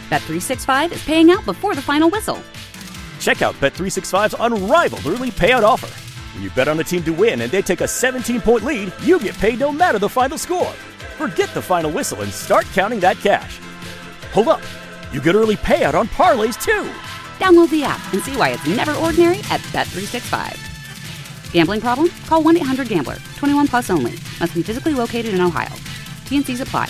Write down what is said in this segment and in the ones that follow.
Bet365 is paying out before the final whistle. Check out Bet365's unrivaled early payout offer. When you bet on a team to win and they take a 17-point lead, you get paid no matter the final score. Forget the final whistle and start counting that cash. Hold up. You get early payout on parlays, too. Download the app and see why it's never ordinary at Bet365. Gambling problem? Call 1-800-GAMBLER. 21 plus only. Must be physically located in Ohio. T&Cs apply.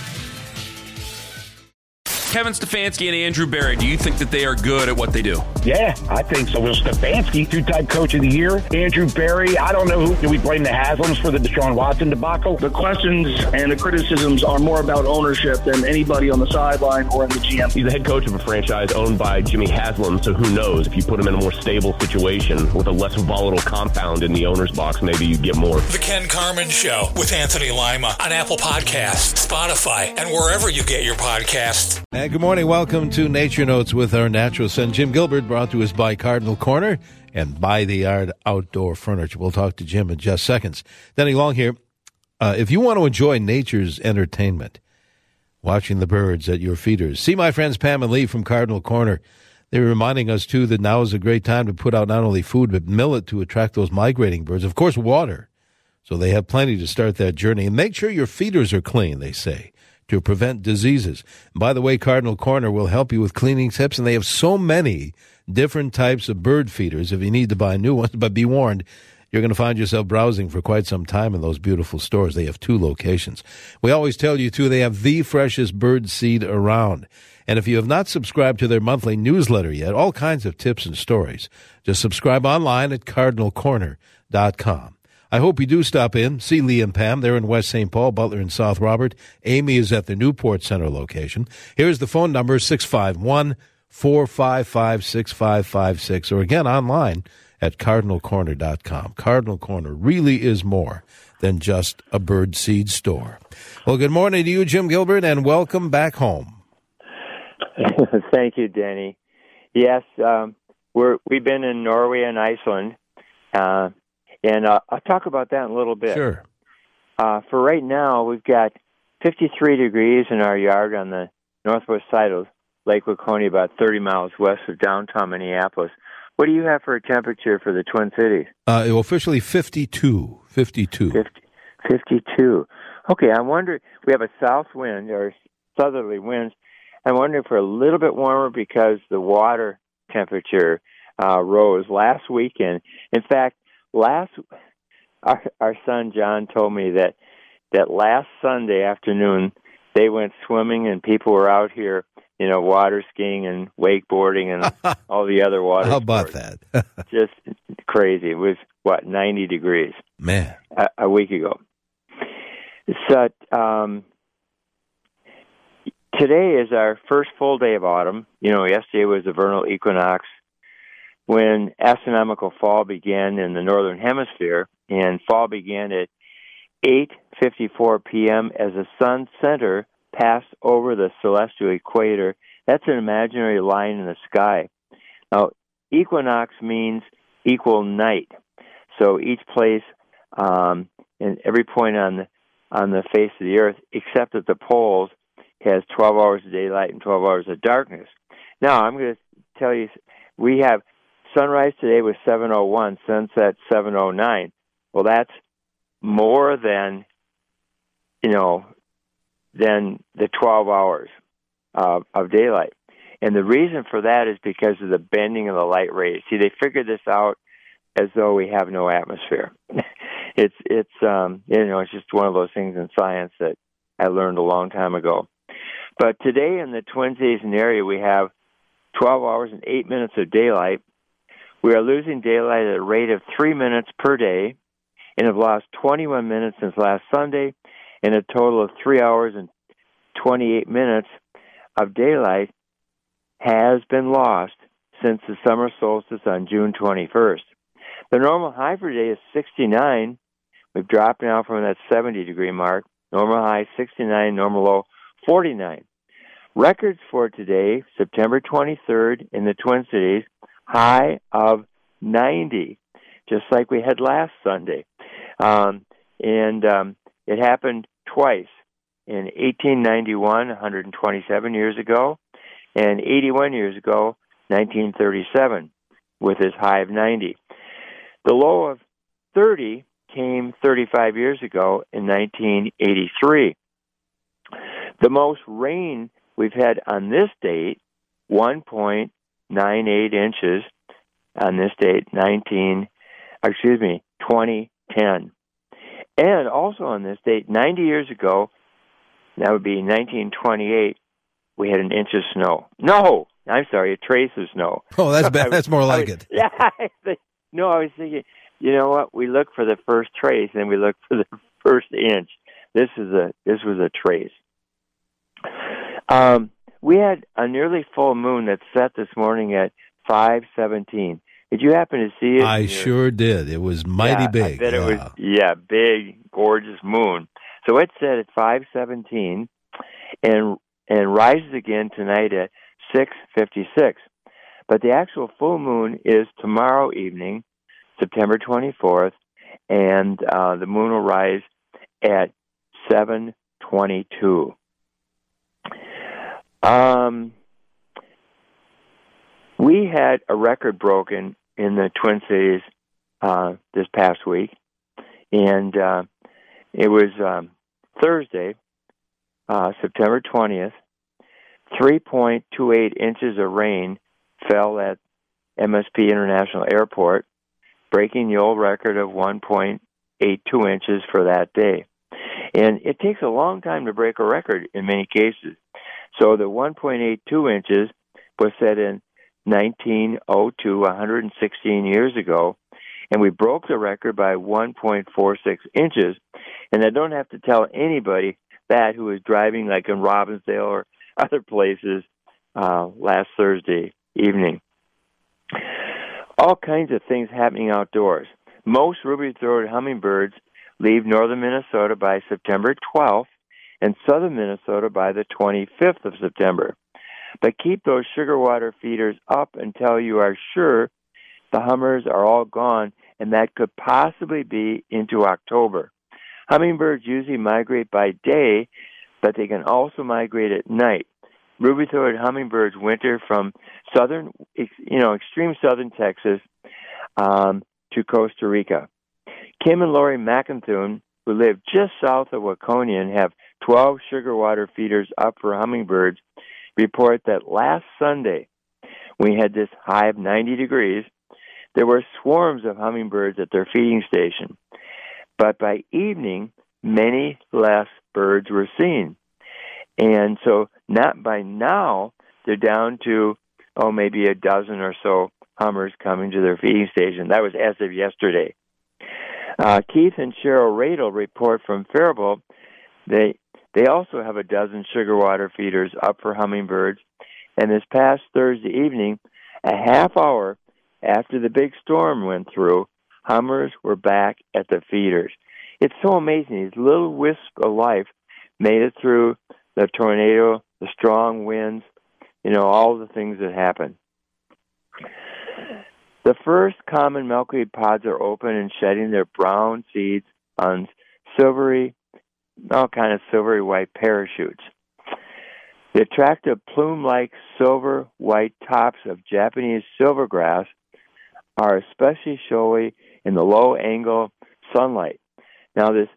Kevin Stefanski and Andrew Berry, do you think that they are good at what they do? Yeah, I think so. Well, Stefanski, two-time coach of the year. Andrew Berry, I don't know who. Do we blame the Haslams for the Deshaun Watson debacle? The questions and the criticisms are more about ownership than anybody on the sideline or in the GM. He's the head coach of a franchise owned by Jimmy Haslam, so who knows? If you put him in a more stable situation with a less volatile compound in the owner's box, maybe you get more. The Ken Carman Show with Anthony Lima on Apple Podcasts, Spotify, and wherever you get your podcasts. And good morning. Welcome to Nature Notes with our naturalist and Jim Gilbert, brought to us by Cardinal Corner and By the Yard Outdoor Furniture. We'll talk to Jim in just seconds. Denny Long here. If you want to enjoy nature's entertainment, watching the birds at your feeders, see my friends Pam and Lee from Cardinal Corner. They're reminding us, too, that now is a great time to put out not only food, but millet to attract those migrating birds. Of course, water. So they have plenty to start that journey. And make sure your feeders are clean, they say, to prevent diseases. And by the way, Cardinal Corner will help you with cleaning tips, and they have so many different types of bird feeders if you need to buy new ones. But be warned, you're going to find yourself browsing for quite some time in those beautiful stores. They have 2 locations. We always tell you, too, they have the freshest bird seed around. And if you have not subscribed to their monthly newsletter yet, all kinds of tips and stories, just subscribe online at cardinalcorner.com. I hope you do stop in, see Lee and Pam. They're in West St. Paul, Butler, and South Robert. Amy is at the Newport Center location. Here's the phone number, 651-455-6556, or again online at cardinalcorner.com. Cardinal Corner really is more than just a bird seed store. Well, good morning to you, Jim Gilbert, and welcome back home. Thank you, Danny. Yes, we've been in Norway and Iceland, and I'll talk about that in a little bit. Sure. For right now, we've got 53 degrees in our yard on the northwest side of Lake Waconia, about 30 miles west of downtown Minneapolis. What do you have for a temperature for the Twin Cities? Officially 52. 52. 52. Okay, I'm wondering, we have a south wind, or southerly winds. I'm wondering if we're a little bit warmer because the water temperature rose last weekend. In fact, our son John told me that last Sunday afternoon they went swimming and people were out here, water skiing and wakeboarding and all the other water How about sports. that? Just crazy. It was 90 degrees, Man, a week ago. So today is our first full day of autumn. Yesterday was the vernal equinox, when astronomical fall began in the northern hemisphere, and fall began at 8:54 p.m. as the sun's center passed over the celestial equator. That's an imaginary line in the sky. Now, equinox means equal night. So each place and every point on the face of the earth, except at the poles, has 12 hours of daylight and 12 hours of darkness. Now, I'm going to tell you, we have sunrise today was 7:01, sunset 7:09. Well, that's more than the 12 hours of daylight. And the reason for that is because of the bending of the light rays. See, they figured this out as though we have no atmosphere. It's just one of those things in science that I learned a long time ago. But today in the Twin Cities area, we have 12 hours and 8 minutes of daylight. We are losing daylight at a rate of 3 minutes per day and have lost 21 minutes since last Sunday, and a total of 3 hours and 28 minutes of daylight has been lost since the summer solstice on June 21st. The normal high for today is 69. We've dropped now from that 70-degree mark. Normal high 69, normal low 49. Records for today, September 23rd in the Twin Cities, high of 90, just like we had last Sunday. It happened twice, in 1891, 127 years ago, and 81 years ago, 1937, with his high of 90. The low of 30 came 35 years ago in 1983. The most rain we've had on this date, 1.98 inches on this date, 2010. And also on this date, 90 years ago, that would be 1928, we had an inch of snow. No, I'm sorry, a trace of snow. Oh, that's bad. That's more like it. Yeah. I was thinking, you know what? We look for the first trace, and we look for the first inch. This was a trace. We had a nearly full moon that set this morning at 5:17. Did you happen to see it? I sure did. It was mighty big. I bet it was, big, gorgeous moon. So it set at 5:17 and rises again tonight at 6:56. But the actual full moon is tomorrow evening, September 24th, and the moon will rise at 7:22. We had a record broken in the Twin Cities this past week, and it was Thursday, September 20th. 3.28 inches of rain fell at MSP International Airport, breaking the old record of 1.82 inches for that day. And it takes a long time to break a record in many cases. So the 1.82 inches was set in 1902, 116 years ago, and we broke the record by 1.46 inches. And I don't have to tell anybody that who was driving like in Robbinsdale or other places last Thursday evening. All kinds of things happening outdoors. Most ruby-throated hummingbirds leave northern Minnesota by September 12th and southern Minnesota by the 25th of September. But keep those sugar water feeders up until you are sure the hummers are all gone, and that could possibly be into October. Hummingbirds usually migrate by day, but they can also migrate at night. Ruby-throated hummingbirds winter from southern, extreme southern Texas to Costa Rica. Kim and Lori McInthune, who live just south of Waconia and have 12 sugar water feeders up for hummingbirds, report that last Sunday, we had this high of 90 degrees, there were swarms of hummingbirds at their feeding station. But by evening, many less birds were seen. And so not by now, they're down to, maybe a dozen or so hummers coming to their feeding station. That was as of yesterday. Keith and Cheryl Radel report from Faribault. They also have a dozen sugar water feeders up for hummingbirds. And this past Thursday evening, a half hour after the big storm went through, hummers were back at the feeders. It's so amazing. These little wisps of life made it through the tornado, the strong winds, all the things that happen. The first common milkweed pods are open and shedding their brown seeds on all kind of silvery white parachutes. The attractive plume-like silver white tops of Japanese silvergrass are especially showy in the low-angle sunlight. Now, this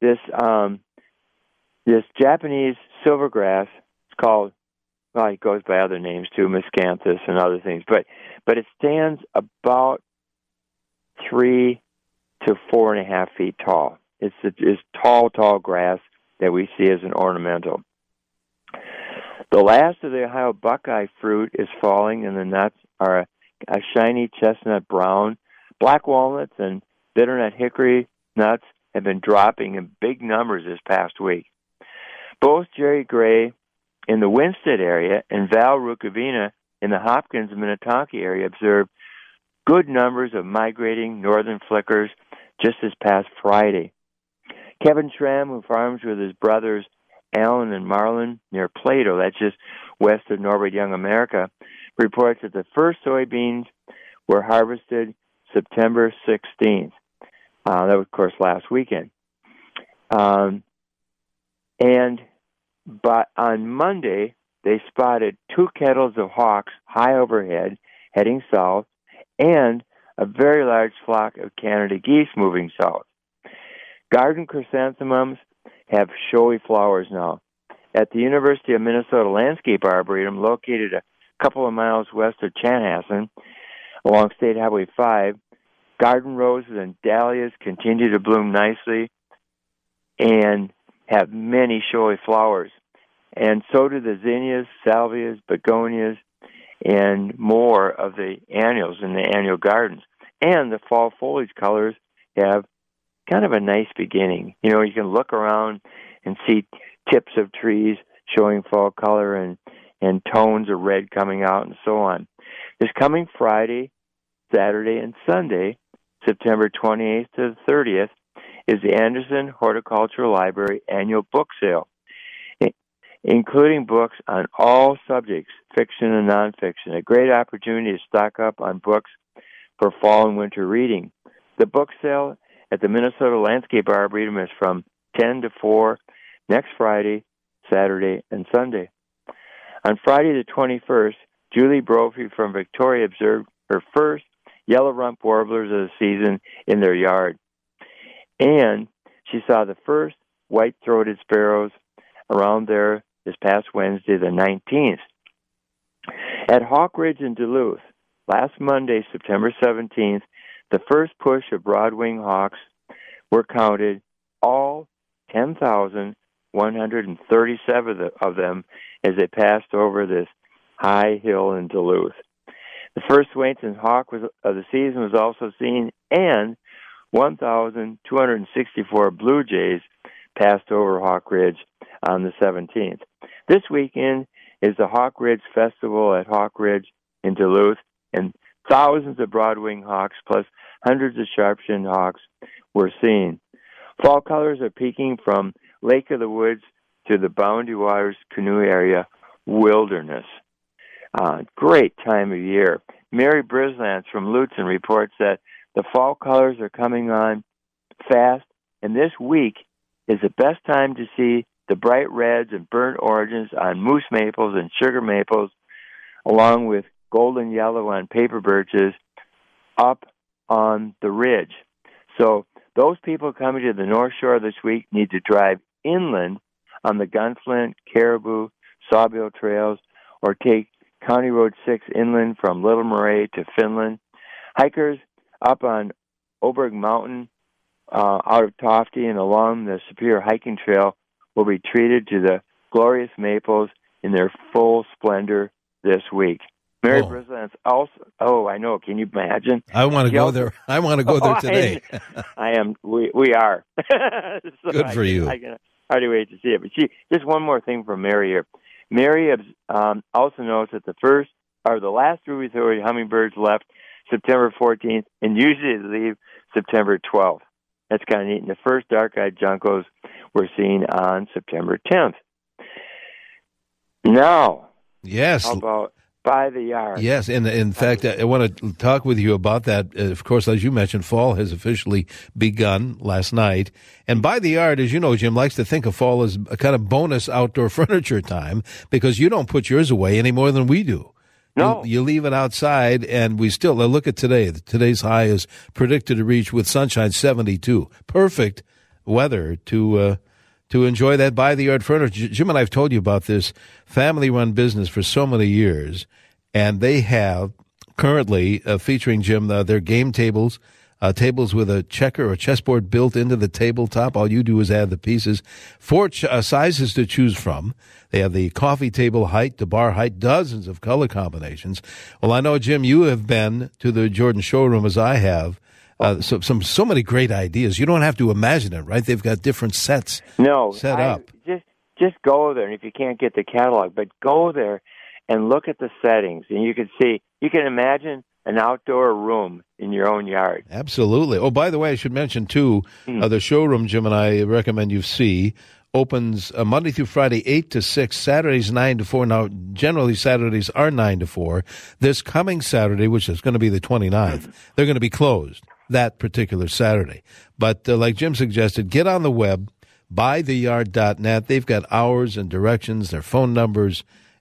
Japanese silvergrass is called, it goes by other names too, miscanthus and other things, but it stands about 3 to 4.5 feet tall. It's tall grass that we see as an ornamental. The last of the Ohio buckeye fruit is falling, and the nuts are a shiny chestnut brown. Black walnuts and bitternut hickory nuts have been dropping in big numbers this past week. Both Jerry Gray in the Winsted area and Val Rukavina in the Hopkins and Minnetonka area observed good numbers of migrating northern flickers just this past Friday. Kevin Schramm, who farms with his brothers Alan and Marlon near Plato, that's just west of Norbert Young, America, reports that the first soybeans were harvested September 16th. That was, of course, last weekend. But on Monday, they spotted 2 kettles of hawks high overhead, heading south, and a very large flock of Canada geese moving south. Garden chrysanthemums have showy flowers now. At the University of Minnesota Landscape Arboretum, located a couple of miles west of Chanhassen, along State Highway 5, garden roses and dahlias continue to bloom nicely and have many showy flowers. And so do the zinnias, salvias, begonias, and more of the annuals in the annual gardens. And the fall foliage colors have kind of a nice beginning. You know, you can look around and see tips of trees showing fall color and tones of red coming out and so on. This coming Friday, Saturday, and Sunday, September 28th to the 30th, is the Anderson Horticultural Library annual book sale, including books on all subjects, fiction and nonfiction. A great opportunity to stock up on books for fall and winter reading. The book sale at the Minnesota Landscape Arboretum is from 10 to 4 next Friday, Saturday, and Sunday. On Friday the 21st, Julie Brophy from Victoria observed her first yellow rump warblers of the season in their yard. And she saw the first white-throated sparrows around there this past Wednesday, the 19th. At Hawk Ridge in Duluth, last Monday, September 17th, the first push of broad-winged hawks were counted, all 10,137 of them as they passed over this high hill in Duluth. The first Swainson hawk of the season was also seen, and 1,264 blue jays passed over Hawk Ridge on the 17th. This weekend is the Hawk Ridge Festival at Hawk Ridge in Duluth, and thousands of broad-winged hawks plus hundreds of sharp-shinned hawks were seen. Fall colors are peaking from Lake of the Woods to the Boundary Waters Canoe Area Wilderness. Great time of year. Mary Brislance from Lutzen reports that the fall colors are coming on fast, and this week is the best time to see the bright reds and burnt oranges on moose maples and sugar maples, along with golden yellow on paper birches up on the ridge. So those people coming to the North Shore this week need to drive inland on the Gunflint, Caribou, Sawbill trails, or take County Road 6 inland from Little Moray to Finland. Hikers up on Oberg Mountain out of Tofty and along the Superior Hiking Trail will be treated to the glorious maples in their full splendor this week. Mary Brislance also, I know, can you imagine? I want to go there. I want to go there today. I am, we are. So good for you. I can hardly wait to see it. But just one more thing from Mary here. Mary also notes that the last ruby-throated hummingbirds left September 14th, and usually they leave September 12th. That's kind of neat. And the first dark-eyed juncos were seen on September 10th. Now, yes, how about by the yard? Yes, and in fact, I want to talk with you about that. Of course, as you mentioned, fall has officially begun last night. And by the yard, as you know, Jim likes to think of fall as a kind of bonus outdoor furniture time because you don't put yours away any more than we do. No. You leave it outside, and we still look at today. Today's high is predicted to reach with sunshine 72. Perfect weather to enjoy that by-the-yard furniture. Jim and I have told you about this family-run business for so many years, and they have currently featuring, Jim, their game tables, tables with a checker or chessboard built into the tabletop. All you do is add the pieces. 4 sizes to choose from. They have the coffee table height, the bar height, dozens of color combinations. Well, I know, Jim, you have been to the Jordan showroom as I have. So many great ideas. You don't have to imagine it, right? They've got different sets set up. Just go there, and if you can't get the catalog, but go there and look at the settings, and you can imagine an outdoor room in your own yard. Absolutely. Oh, by the way, I should mention, too, the showroom, Jim, and I recommend you see, opens Monday through Friday, 8 to 6, Saturdays 9 to 4. Now, generally, Saturdays are 9 to 4. This coming Saturday, which is going to be the 29th, they're going to be closed that particular Saturday. But like Jim suggested, get on the web, buytheyard.net. They've got hours and directions, their phone numbers,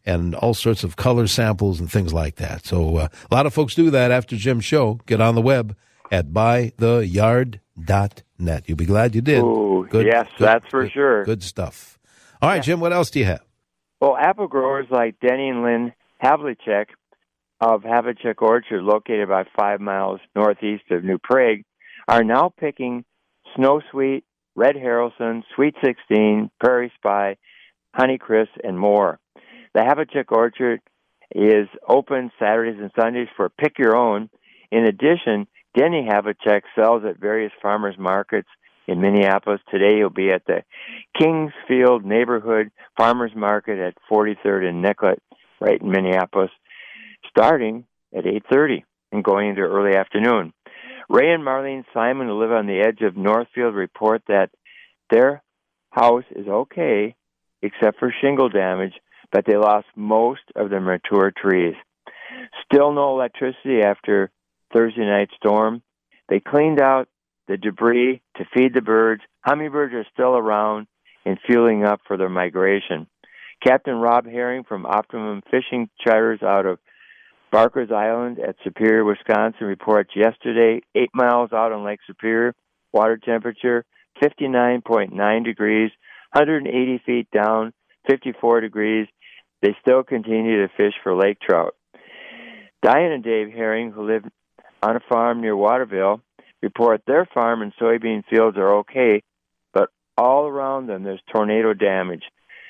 and all sorts of color samples and things like that. So a lot of folks do that after Jim's show. Get on the web at buytheyard.net. You'll be glad you did. Ooh, that's for sure. Good stuff. All right, Jim, what else do you have? Well, apple growers like Denny and Lynn Havlicek of Havlicek Orchard, located about 5 miles northeast of New Prague, are now picking Snow Sweet, Red Harrelson, Sweet 16, Prairie Spy, Honeycrisp, and more. The Havlicek Orchard is open Saturdays and Sundays for pick your own. In addition, Denny Havlicek sells at various farmers markets in Minneapolis. Today he'll be at the Kingsfield Neighborhood Farmers Market at 43rd and Nicollet, right in Minneapolis, starting at 8:30 and going into early afternoon. Ray and Marlene Simon, who live on the edge of Northfield, report that their house is okay except for shingle damage, but they lost most of their mature trees. Still no electricity after Thursday night storm. They cleaned out the debris to feed the birds. Hummingbirds are still around and fueling up for their migration. Captain Rob Herring from Optimum Fishing Charters out of Barker's Island at Superior, Wisconsin, reports yesterday, 8 miles out on Lake Superior, water temperature 59.9 degrees, 180 feet down, 54 degrees. They still continue to fish for lake trout. Diane and Dave Herring, who live on a farm near Waterville, report their farm and soybean fields are okay, but all around them there's tornado damage.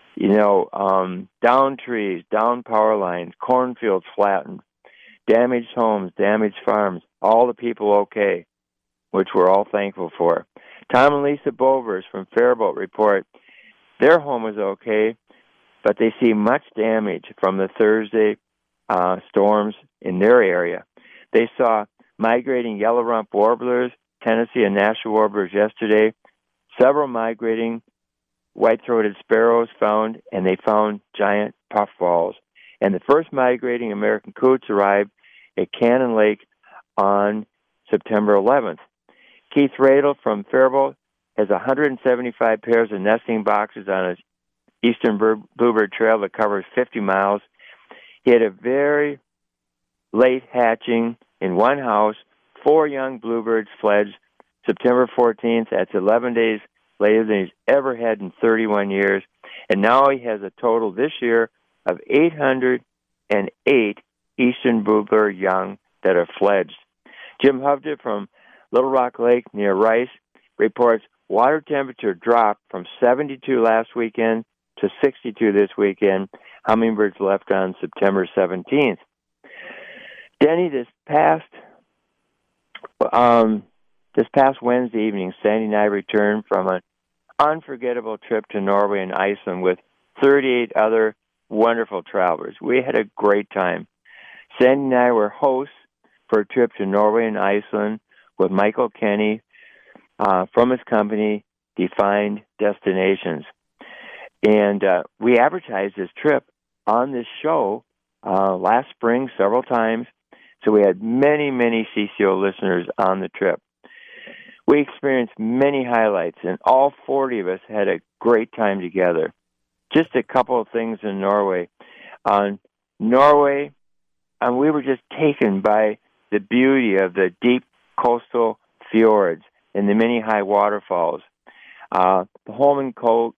Down trees, down power lines, cornfields flattened, damaged homes, damaged farms, all the people okay, which we're all thankful for. Tom and Lisa Bovers from Faribault report their home is okay, but they see much damage from the Thursday storms in their area. They saw migrating yellow rump warblers, Tennessee and Nashua warblers yesterday, several migrating white-throated sparrows found, and they found giant puffballs. And the first migrating American coots arrived at Cannon Lake on September 11th. Keith Radel from Faribault has 175 pairs of nesting boxes on his Eastern Bluebird Trail that covers 50 miles. He had a very late hatching in one house. 4 young bluebirds fledged September 14th. That's 11 days later than he's ever had in 31 years. And now he has a total this year of 808 Eastern Bluebird young that are fledged. Jim Hovde from Little Rock Lake near Rice reports water temperature dropped from 72 last weekend to 62 this weekend. Hummingbirds left on September 17th. Denny, this past Wednesday evening, Sandy and I returned from an unforgettable trip to Norway and Iceland with 38 other wonderful travelers. We had a great time. Sandy and I were hosts for a trip to Norway and Iceland with Michael Kenny from his company, Defined Destinations. And we advertised this trip on this show last spring several times. So we had many, many CCO listeners on the trip. We experienced many highlights, and all 40 of us had a great time together. Just a couple of things in Norway. Norway, we were just taken by the beauty of the deep coastal fjords and the many high waterfalls. The Holmenkollen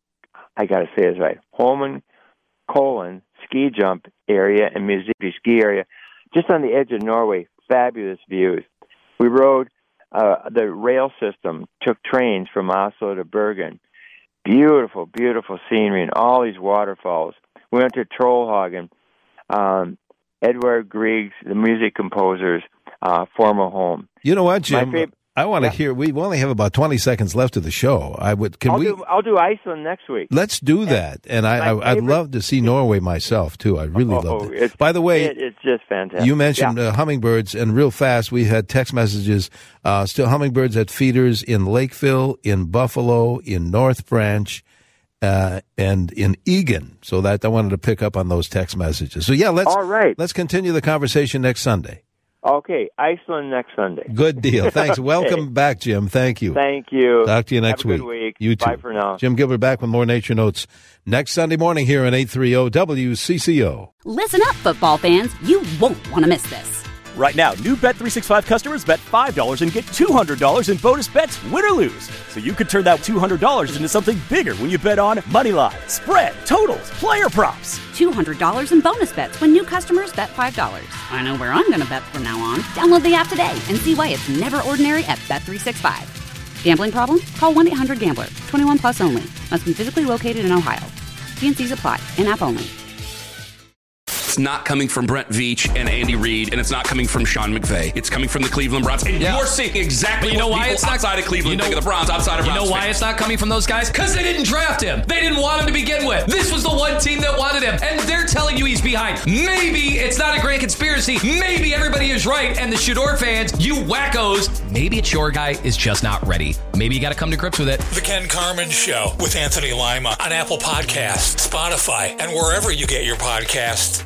ski jump area and Mississippi ski area, just on the edge of Norway, fabulous views. We rode the rail system, took trains from Oslo to Bergen. Beautiful, beautiful scenery and all these waterfalls. We went to Trollhagen, Edvard Grieg, the music composer's former home. You know what, Jim? I want to hear. We only have about 20 seconds left of the show. I'll do Iceland next week. Let's do that. And I'd love to see Norway myself too. I really love it. By the way, it's just fantastic. You mentioned hummingbirds, and real fast, we had text messages. Still hummingbirds at feeders in Lakeville, in Buffalo, in North Branch, and in Egan. So that I wanted to pick up on those text messages. So let's continue the conversation next Sunday. Okay, Iceland next Sunday. Good deal. Thanks. Welcome back, Jim. Thank you. Thank you. Talk to you next Have a week. good week. You too. Bye for now. Jim Gilbert back with more Nature Notes next Sunday morning here on 830 WCCO. Listen up, football fans. You won't want to miss this. Right now, new Bet365 customers bet $5 and get $200 in bonus bets, win or lose. So you could turn that $200 into something bigger when you bet on moneyline, spread, totals, player props. $200 in bonus bets when new customers bet $5. I know where I'm going to bet from now on. Download the app today and see why it's never ordinary at Bet365. Gambling problem? Call 1-800-GAMBLER. 21 plus only. Must be physically located in Ohio. T&Cs apply. In-app only. It's not coming from Brent Veach and Andy Reid, and it's not coming from Sean McVay. It's coming from the Cleveland Browns. And you're seeing exactly what people outside of Cleveland think of the Browns, outside of Browns. You know why it's not coming from those guys? Because they didn't draft him. They didn't want him to begin with. This was the one team that wanted him, and they're telling you he's behind. Maybe it's not a grand conspiracy. Maybe everybody is right, and the Shador fans, you wackos, maybe it's your guy is just not ready. Maybe you got to come to grips with it. The Ken Carman Show with Anthony Lima on Apple Podcasts, Spotify, and wherever you get your podcasts.